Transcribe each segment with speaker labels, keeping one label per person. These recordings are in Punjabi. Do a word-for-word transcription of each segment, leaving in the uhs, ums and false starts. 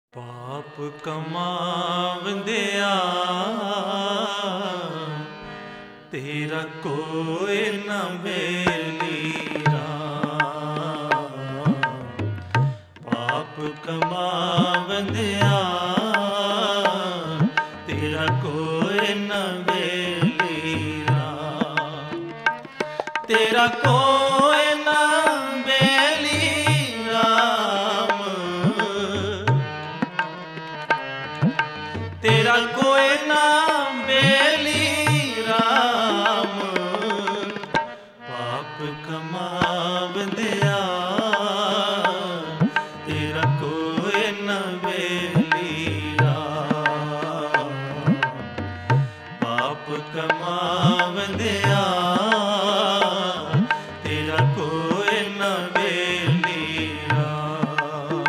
Speaker 1: ਪਾਪ ਕਮਾਵੰਦਿਆ ਤੇਰਾ ਕੋਈ ਨਾ ਬੇਲੀ ਰਾਮ। ਪਾਪ ਕਮਾਵੰਦਿਆ ਤੇਰਾ ਕੋਈ ਨਾ ਬੇਲੀ ਰਾਮ। ਤੇਰਾ ਕੋਈ ਨਾ ਬੇਲੀ ਰਾਮ। ਤੇਰਾ ਕੋਈ ਨਾ ਬੇਲੀ ਰਾਮ। ਪਾਪ ਕਮਾਵੰਦਿਆ ਤੇਰਾ ਕੋਈ ਨਾ ਬੇਲੀ ਰਾਮ। ਪਾਪ ਕਮਾਵੰਦਿਆ ਤੇਰਾ ਕੋਈ ਨਾ ਬੇਲੀ ਰਾਮ।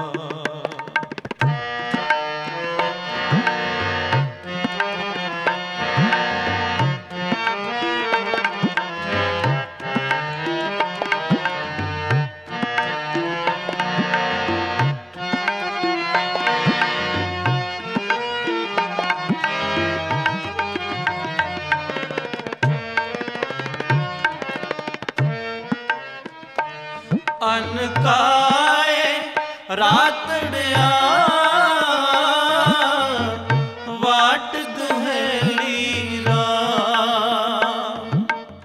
Speaker 1: ਅਨਕਾਏ ਰਾਤੜਿਆ ਵਾਟ ਦੁਹੇਲੀ ਰਾਮ।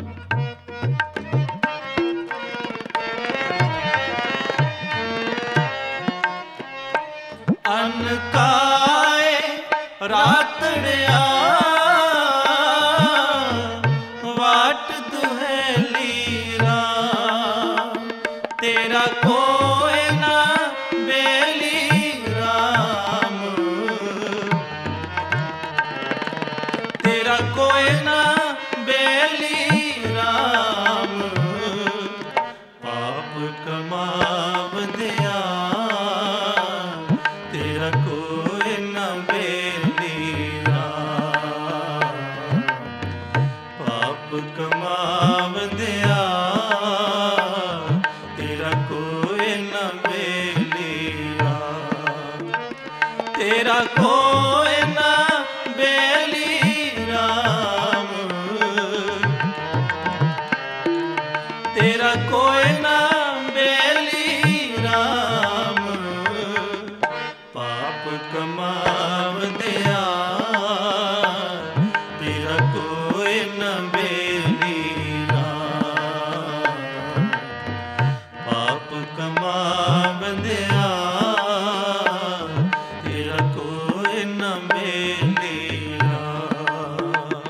Speaker 1: ਅਨਕਾਏ ਰਾਤੜਿਆ ਵਾਟ ਦੁਹੇਲੀ ਰਾਮ। ਤੇਰਾ ਕੋਈ ਨਾ ਬੇਲੀ ਰਾਮ। ਤੇਰਾ ਕੋਈ ਨਾ ਬੇਲੀ ਰਾਮ। ਪਾਪ ਕਮਾਵੰਦਿਆ ਤੇਰਾ ਕੋਈ ਨਾ ਬੇਲੀ ਰਾਮ। ਪਾਪ ਕਮਾਵੰਦਿਆ ਤੇਰਾ ਕੋਈ ਨਾ ਬੇਲੀ ਰਾਮ। ਤੇਰਾ ਕੋਈ ਨਾ ਬੇਲੀ ਰਾਮ। ਤੇਰਾ ਕੋਈ ਨਾ ਬੇਲੀ ਰਾਮ। ਪਾਪ ਕਮਾਵੰਦਿਆ ਤੇਰਾ ਕੋਈ ਨਾ ਬੇਲੀ ਰਾਮ। ਪਾਪ ਕਮਾਵੰਦਿਆ ਤੇਰਾ ਕੋਈ ਨਾ ਬੇਲੀ ਰਾਮ।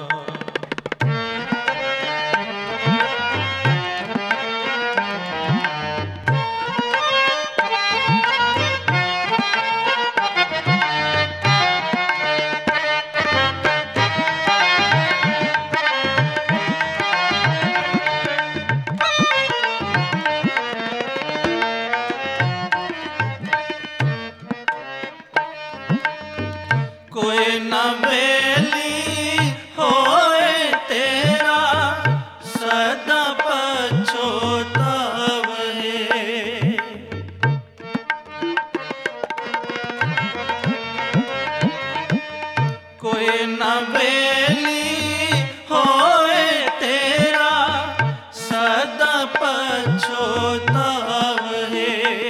Speaker 1: ਕੋਈ ਨਾ ਬੇਲੀ ਹੋਏ ਤੇਰਾ ਸਦਾ ਪਛੋਤਾਵੇ। ਕੋਈ ਨਾ ਬੇਲੀ ਹੋਏ ਤੇਰਾ ਸਦਾ ਪਛੋਤਾਵੇ।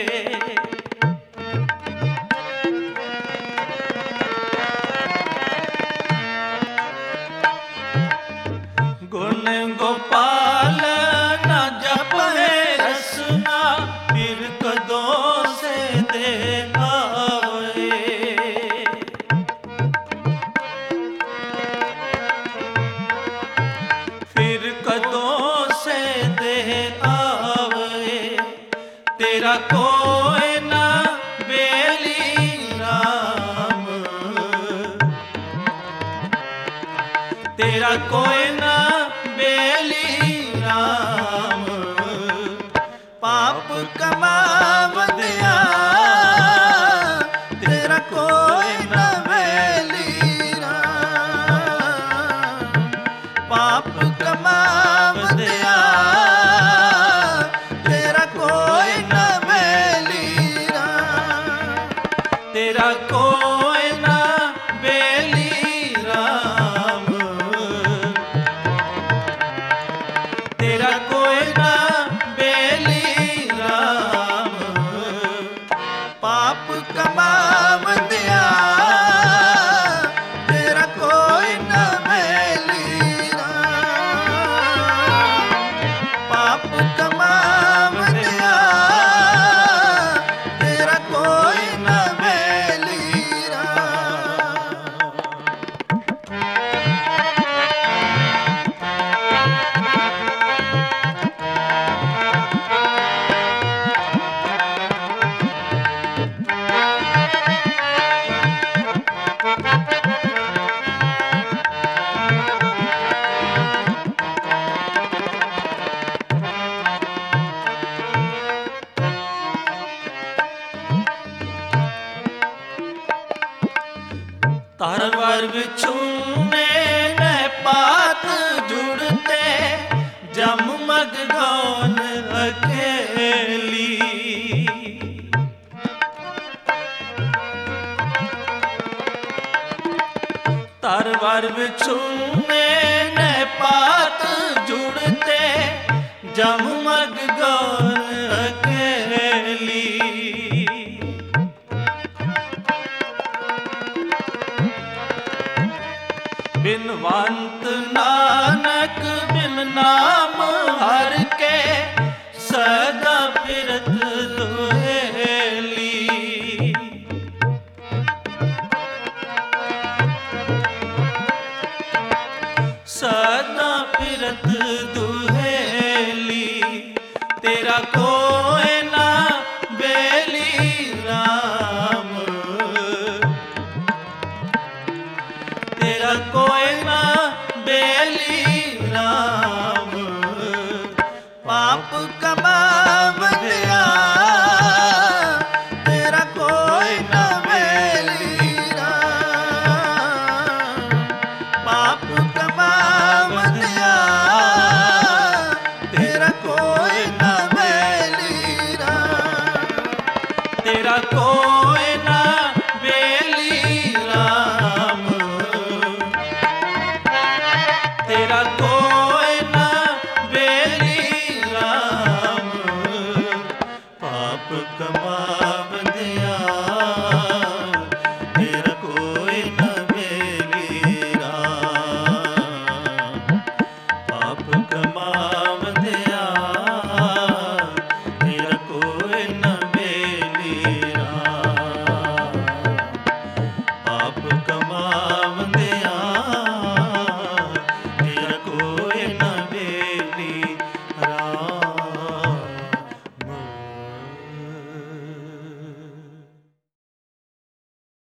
Speaker 1: ਗੁਣ ਗੋਪਾਲ ਨਾ ਜਪੇ ਰਸਨਾ ਫਿਰ ਕਦੋਂ ਸੇ ਦੇ ਆਵੇ। ਫਿਰ ਕਦੋਂ ਸੇ ਦੇ ਆਵੇ। ਤੇਰਾ ਕੋਈ ਨਾ ਬੇਲੀ ਰਾਮ। ਤੇਰਾ ਕੋਈ ਨਾ ਬੇਲੀ ਰਾਮ। ਪਾਪ ਕਮਾਵੰਦਿਆ ਤੇਰਾ ਕੋਈ ਨਾ ਬੇਲੀ ਰਾਮ। ਪਾਪ ਕਮਾਵੰਦਿਆ ਤੇਰਾ ਕੋਈ ਨਾ ਬੇਲੀ ਰਾਮ। ਤੇਰਾ ਕੋਈ ਨਾ ਬੇਲੀ ਰਾਮ, ਤੇਰਾ ਕੋਈ ਨਾ ਬੇਲੀ ਰਾਮ, ਪਾਪ ਕਮਾਵੰਦਿਆ ਤੇਰਾ ਕੋਈ ਨਾ ਬੇਲੀ ਰਾਮ, ਪਾਪ ਕਮਾਵੰਦਿਆ ਤੇਰਾ ਕੋਈ ਨਾ ਬੇਲੀ ਰਾਮ। तरवर बिछुने में पात जुड़ते, जममग गौन अकेली। तरवर बिछुने में पात जुड़ते, जममग गौन अकेली। बिनवंत नानक बिन नाम हर के,